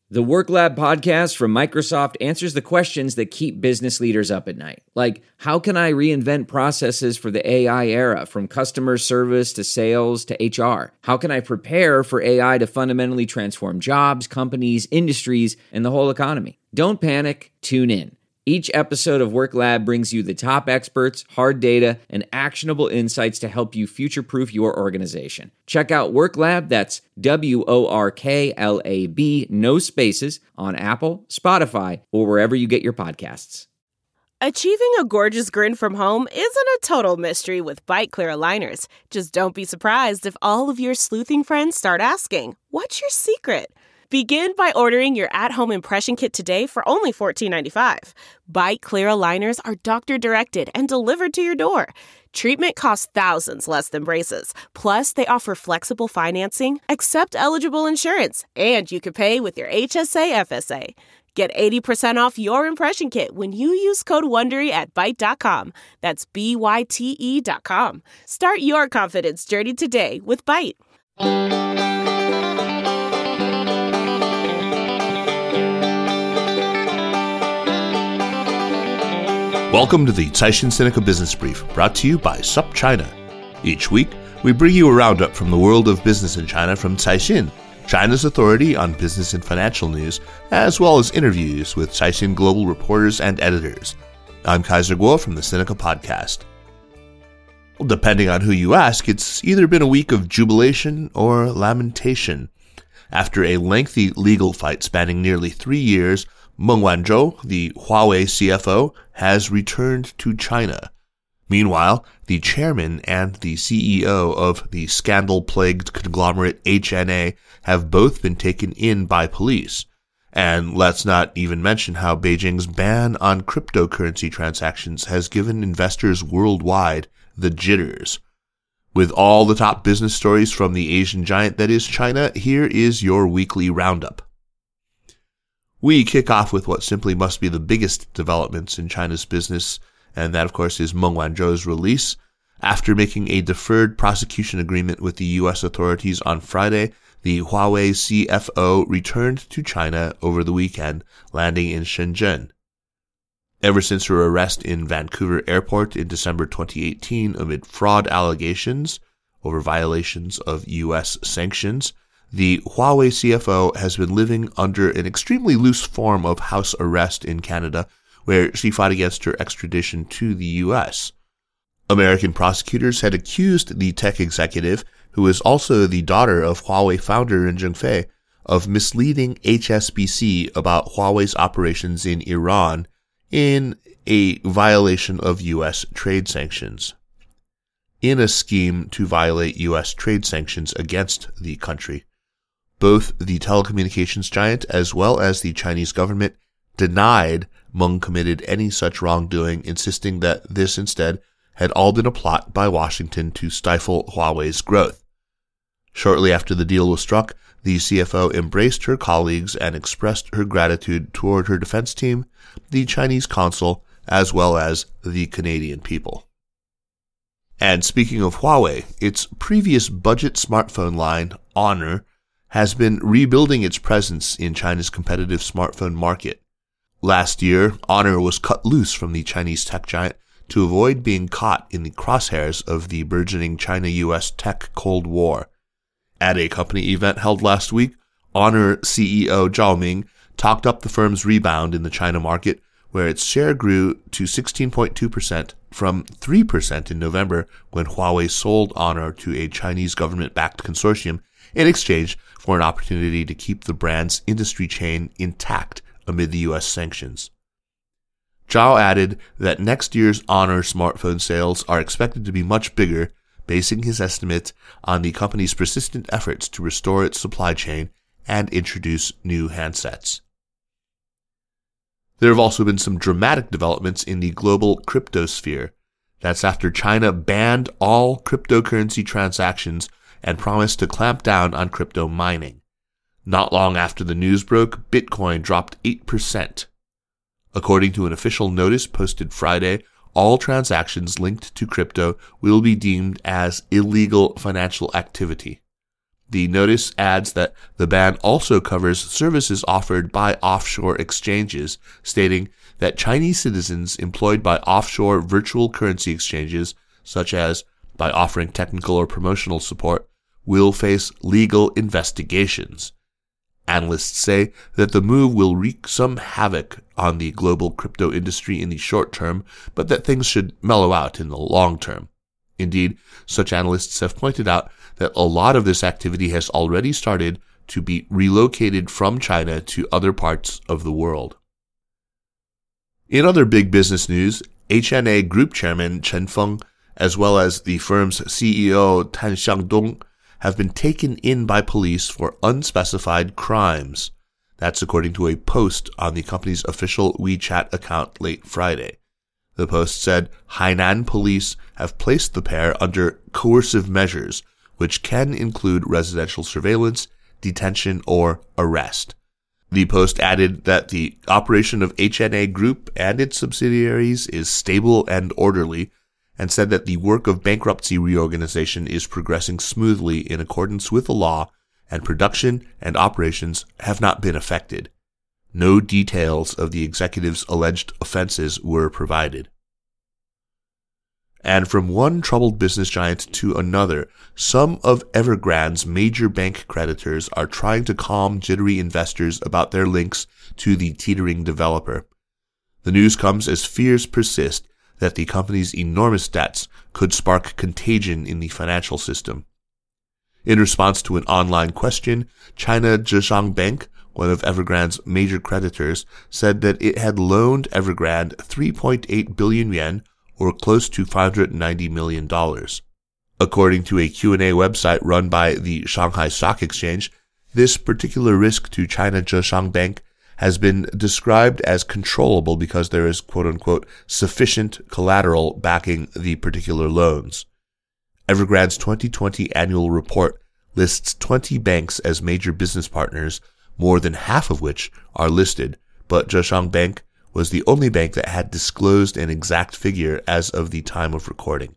The Work Lab podcast from Microsoft answers the questions that keep business leaders up at night. Like, how can I reinvent processes for the AI era, from customer service to sales to HR? How can I prepare for AI to fundamentally transform jobs, companies, industries, and the whole economy? Don't panic, tune in. Each episode of Work Lab brings you the top experts, hard data, and actionable insights to help you future-proof your organization. Check out Work Lab, that's WORKLAB, no spaces, on Apple, Spotify, or wherever you get your podcasts. Achieving a gorgeous grin from home isn't a total mystery with Byte Clear aligners. Just don't be surprised if all of your sleuthing friends start asking, "What's your secret?" Begin by ordering your at-home impression kit today for only $14.95. Byte Clear aligners are doctor-directed and delivered to your door. Treatment costs thousands less than braces. Plus, they offer flexible financing, accept eligible insurance, and you can pay with your HSA FSA. Get 80% off your impression kit when you use code WONDERY at Byte.com. That's BYTE.com. Start your confidence journey today with Byte. Welcome to the Caixin Sinica Business Brief, brought to you by SupChina. Each week, we bring you a roundup from the world of business in China from Caixin, China's authority on business and financial news, as well as interviews with Caixin global reporters and editors. I'm Kaiser Guo from the Sinica Podcast. Well, depending on who you ask, it's either been a week of jubilation or lamentation. After a lengthy legal fight spanning nearly 3 years, Meng Wanzhou, the Huawei CFO, has returned to China. Meanwhile, the chairman and the CEO of the scandal-plagued conglomerate HNA have both been taken in by police. And let's not even mention how Beijing's ban on cryptocurrency transactions has given investors worldwide the jitters. With all the top business stories from the Asian giant that is China, here is your weekly roundup. We kick off with what simply must be the biggest developments in China's business, and that, of course, is Meng Wanzhou's release. After making a deferred prosecution agreement with the U.S. authorities on Friday, the Huawei CFO returned to China over the weekend, landing in Shenzhen. Ever since her arrest in Vancouver Airport in December 2018 amid fraud allegations over violations of U.S. sanctions, the Huawei CFO has been living under an extremely loose form of house arrest in Canada, where she fought against her extradition to the U.S. American prosecutors had accused the tech executive, who is also the daughter of Huawei founder Ren Zhengfei, of misleading HSBC about Huawei's operations in Iran in a violation of U.S. trade sanctions. In a scheme to violate U.S. trade sanctions against the country, both the telecommunications giant as well as the Chinese government denied Meng committed any such wrongdoing, insisting that this instead had all been a plot by Washington to stifle Huawei's growth. Shortly after the deal was struck, the CFO embraced her colleagues and expressed her gratitude toward her defense team, the Chinese consul, as well as the Canadian people. And speaking of Huawei, its previous budget smartphone line, Honor, has been rebuilding its presence in China's competitive smartphone market. Last year, Honor was cut loose from the Chinese tech giant to avoid being caught in the crosshairs of the burgeoning China-US tech Cold War. At a company event held last week, Honor CEO Zhao Ming talked up the firm's rebound in the China market, where its share grew to 16.2% from 3% in November when Huawei sold Honor to a Chinese government-backed consortium in exchange for an opportunity to keep the brand's industry chain intact amid the U.S. sanctions. Zhao added that next year's Honor smartphone sales are expected to be much bigger, basing his estimate on the company's persistent efforts to restore its supply chain and introduce new handsets. There have also been some dramatic developments in the global cryptosphere. That's after China banned all cryptocurrency transactions and promised to clamp down on crypto mining. Not long after the news broke, Bitcoin dropped 8%. According to an official notice posted Friday, all transactions linked to crypto will be deemed as illegal financial activity. The notice adds that the ban also covers services offered by offshore exchanges, stating that Chinese citizens employed by offshore virtual currency exchanges, such as by offering technical or promotional support, will face legal investigations. Analysts say that the move will wreak some havoc on the global crypto industry in the short term, but that things should mellow out in the long term. Indeed, such analysts have pointed out that a lot of this activity has already started to be relocated from China to other parts of the world. In other big business news, HNA Group Chairman Chen Feng, as well as the firm's CEO Tan Xiangdong, have been taken in by police for unspecified crimes. That's according to a post on the company's official WeChat account late Friday. The post said Hainan police have placed the pair under coercive measures, which can include residential surveillance, detention, or arrest. The post added that the operation of HNA Group and its subsidiaries is stable and orderly, and said that the work of bankruptcy reorganization is progressing smoothly in accordance with the law, and production and operations have not been affected. No details of the executive's alleged offenses were provided. And from one troubled business giant to another, some of Evergrande's major bank creditors are trying to calm jittery investors about their links to the teetering developer. The news comes as fears persist that the company's enormous debts could spark contagion in the financial system. In response to an online question, China Zhejiang Bank, one of Evergrande's major creditors, said that it had loaned Evergrande 3.8 billion yuan, or close to $590 million. According to a Q&A website run by the Shanghai Stock Exchange, this particular risk to China Zhejiang Bank has been described as controllable because there is quote-unquote sufficient collateral backing the particular loans. Evergrande's 2020 annual report lists 20 banks as major business partners, more than half of which are listed, but Zhejiang Bank was the only bank that had disclosed an exact figure as of the time of recording.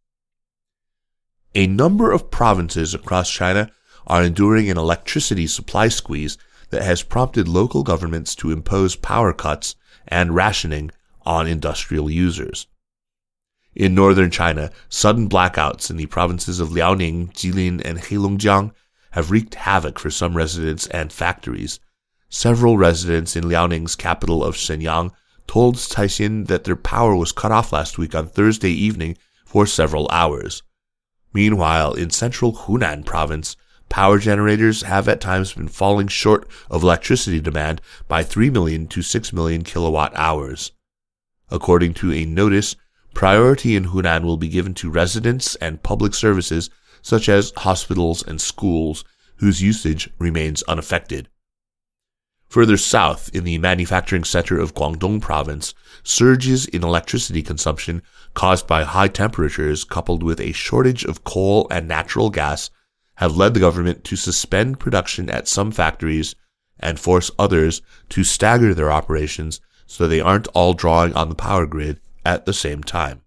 A number of provinces across China are enduring an electricity supply squeeze that has prompted local governments to impose power cuts and rationing on industrial users. In northern China, sudden blackouts in the provinces of Liaoning, Jilin, and Heilongjiang have wreaked havoc for some residents and factories. Several residents in Liaoning's capital of Shenyang told Caixin that their power was cut off last week on Thursday evening for several hours. Meanwhile, in central Hunan province, power generators have at times been falling short of electricity demand by 3 million to 6 million kilowatt hours. According to a notice, priority in Hunan will be given to residents and public services such as hospitals and schools, whose usage remains unaffected. Further south, in the manufacturing center of Guangdong province, surges in electricity consumption caused by high temperatures coupled with a shortage of coal and natural gas have led the government to suspend production at some factories and force others to stagger their operations so they aren't all drawing on the power grid at the same time.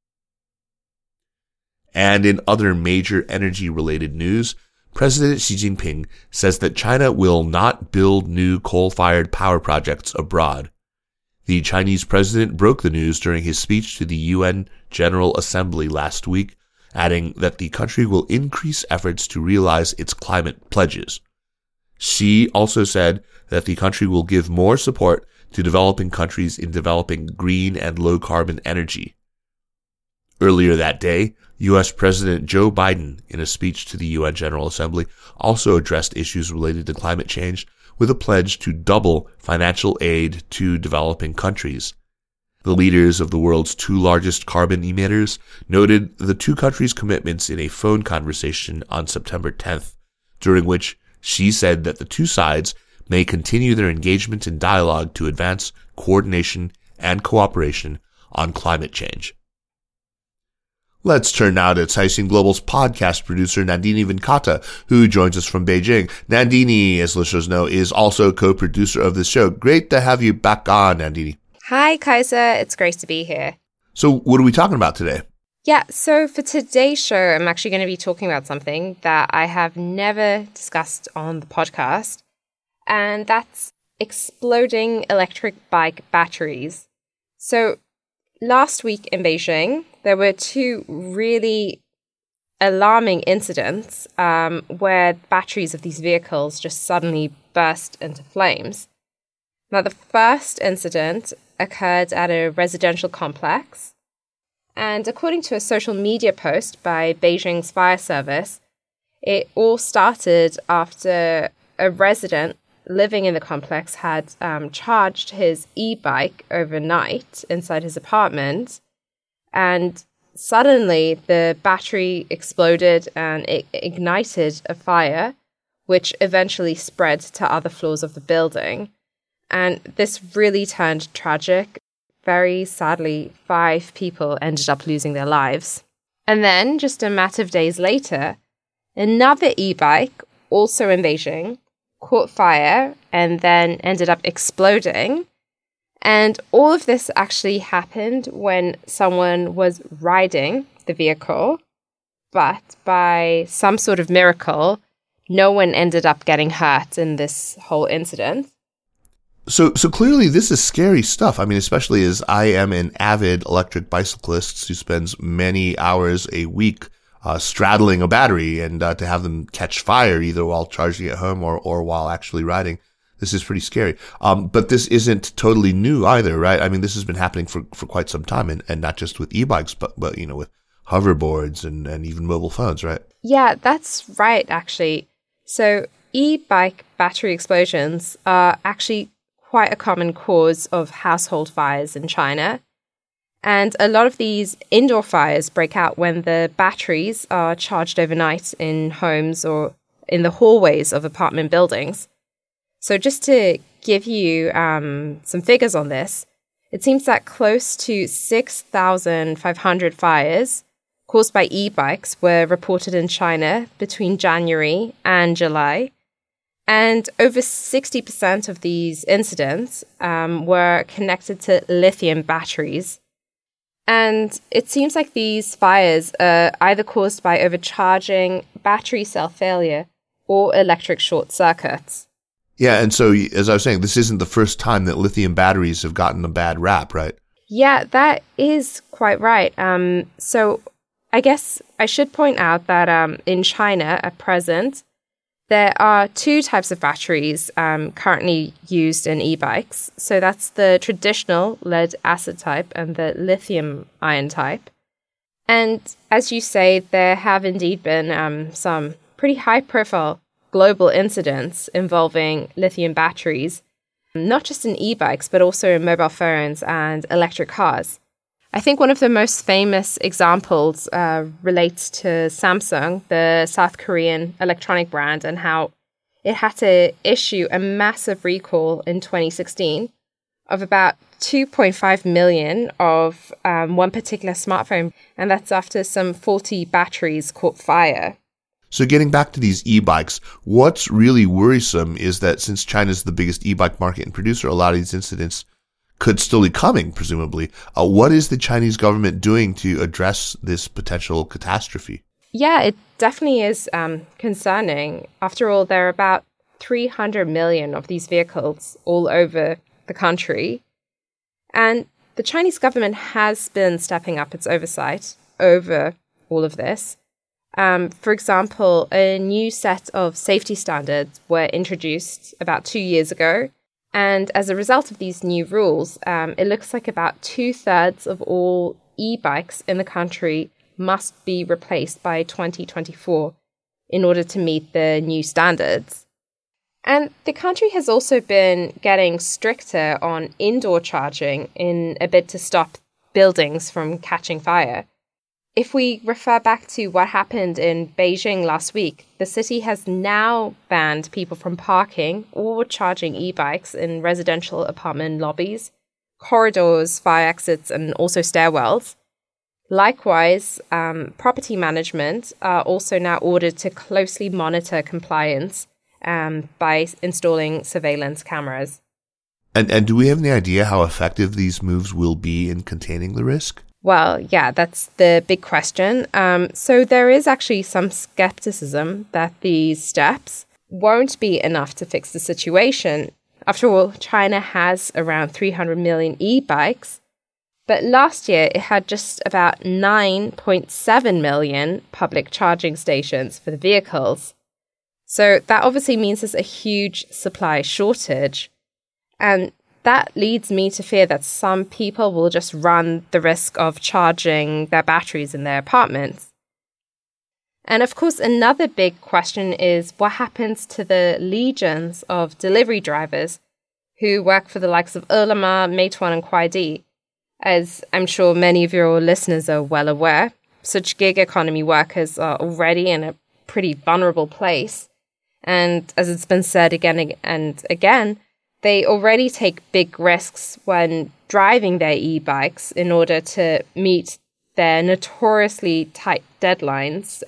And in other major energy-related news, President Xi Jinping says that China will not build new coal-fired power projects abroad. The Chinese president broke the news during his speech to the UN General Assembly last week, adding that the country will increase efforts to realize its climate pledges. Xi also said that the country will give more support to developing countries in developing green and low-carbon energy. Earlier that day, U.S. President Joe Biden, in a speech to the UN General Assembly, also addressed issues related to climate change with a pledge to double financial aid to developing countries. The leaders of the world's two largest carbon emitters noted the two countries' commitments in a phone conversation on September 10th, during which Xi said that the two sides may continue their engagement and dialogue to advance coordination and cooperation on climate change. Let's turn now to Caixin Global's podcast producer Nandini Venkata, who joins us from Beijing. Nandini, as listeners know, is also co-producer of this show. Great to have you back on, Nandini. Hi, Kaiser. It's great to be here. So what are we talking about today? Yeah, so for today's show, I'm actually going to be talking about something that I have never discussed on the podcast, and that's exploding electric bike batteries. So last week in Beijing, there were two really alarming incidents where batteries of these vehicles just suddenly burst into flames. Now, the first incident occurred at a residential complex, and according to a social media post by Beijing's fire service, it all started after a resident living in the complex had charged his e-bike overnight inside his apartment, and suddenly the battery exploded and it ignited a fire, which eventually spread to other floors of the building. And this really turned tragic. Very sadly, 5 people ended up losing their lives. And then, just a matter of days later, another e-bike, also in Beijing, caught fire and then ended up exploding. And all of this actually happened when someone was riding the vehicle, but by some sort of miracle, no one ended up getting hurt in this whole incident. So clearly this is scary stuff. I mean, especially as I am an avid electric bicyclist who spends many hours a week straddling a battery, and to have them catch fire either while charging at home or while actually riding. This is pretty scary. But this isn't totally new either, right? I mean, this has been happening for quite some time, and not just with e-bikes, but with hoverboards and even mobile phones, right? Yeah, that's right, actually. So e-bike battery explosions are actually quite a common cause of household fires in China. And a lot of these indoor fires break out when the batteries are charged overnight in homes or in the hallways of apartment buildings. So just to give you some figures on this, it seems that close to 6,500 fires caused by e-bikes were reported in China between January and July. And over 60% of these incidents were connected to lithium batteries. And it seems like these fires are either caused by overcharging, battery cell failure, or electric short circuits. Yeah, and so, as I was saying, this isn't the first time that lithium batteries have gotten a bad rap, right? Yeah, that is quite right. So I guess I should point out that in China at present, there are 2 types of batteries currently used in e-bikes. So that's the traditional lead acid type and the lithium ion type. And as you say, there have indeed been some pretty high-profile global incidents involving lithium batteries, not just in e-bikes, but also in mobile phones and electric cars. I think one of the most famous examples relates to Samsung, the South Korean electronic brand, and how it had to issue a massive recall in 2016 of about 2.5 million of one particular smartphone, and that's after some faulty batteries caught fire. So getting back to these e-bikes, what's really worrisome is that since China's the biggest e-bike market and producer, a lot of these incidents could still be coming, presumably. What is the Chinese government doing to address this potential catastrophe? Yeah, it definitely is concerning. After all, there are about 300 million of these vehicles all over the country. And the Chinese government has been stepping up its oversight over all of this. For example, a new set of safety standards were introduced about 2 years ago. And as a result of these new rules, it looks like about 2/3 of all e-bikes in the country must be replaced by 2024 in order to meet the new standards. And the country has also been getting stricter on indoor charging in a bid to stop buildings from catching fire. If we refer back to what happened in Beijing last week, the city has now banned people from parking or charging e-bikes in residential apartment lobbies, corridors, fire exits, and also stairwells. Likewise, property management are also now ordered to closely monitor compliance by installing surveillance cameras. And do we have any idea how effective these moves will be in containing the risk? Well, yeah, that's the big question. So there is actually some skepticism that these steps won't be enough to fix the situation. After all, China has around 300 million e-bikes, but last year it had just about 9.7 million public charging stations for the vehicles. So that obviously means there's a huge supply shortage. And that leads me to fear that some people will just run the risk of charging their batteries in their apartments. And of course, another big question is what happens to the legions of delivery drivers who work for the likes of Ele.me, Meituan, and Kuaidi. As I'm sure many of your listeners are well aware, such gig economy workers are already in a pretty vulnerable place. And as it's been said again and again, they already take big risks when driving their e-bikes in order to meet their notoriously tight deadlines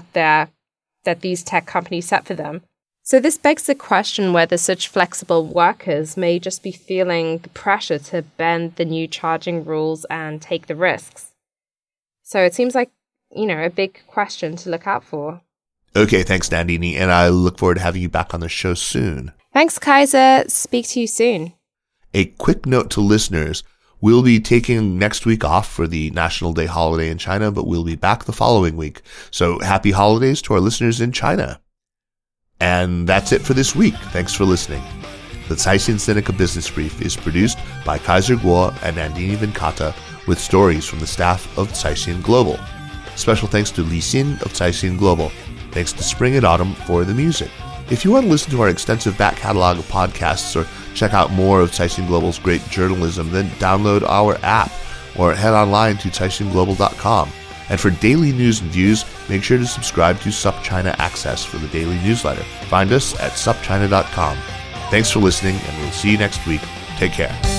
that these tech companies set for them. So this begs the question whether such flexible workers may just be feeling the pressure to bend the new charging rules and take the risks. So it seems like, a big question to look out for. Okay, thanks, Nandini, and I look forward to having you back on the show soon. Thanks, Kaiser. Speak to you soon. A quick note to listeners. We'll be taking next week off for the National Day holiday in China, but we'll be back the following week. So happy holidays to our listeners in China. And that's it for this week. Thanks for listening. The Caixin Sinica Business Brief is produced by Kaiser Kuo and Nandini Venkata with stories from the staff of Caixin Global. Special thanks to Li Xin of Caixin Global. Thanks to Spring and Autumn for the music. If you want to listen to our extensive back catalog of podcasts or check out more of Caixin Global's great journalism, then download our app or head online to caixinglobal.com. And for daily news and views, make sure to subscribe to SupChina Access for the daily newsletter. Find us at supchina.com. Thanks for listening, and we'll see you next week. Take care.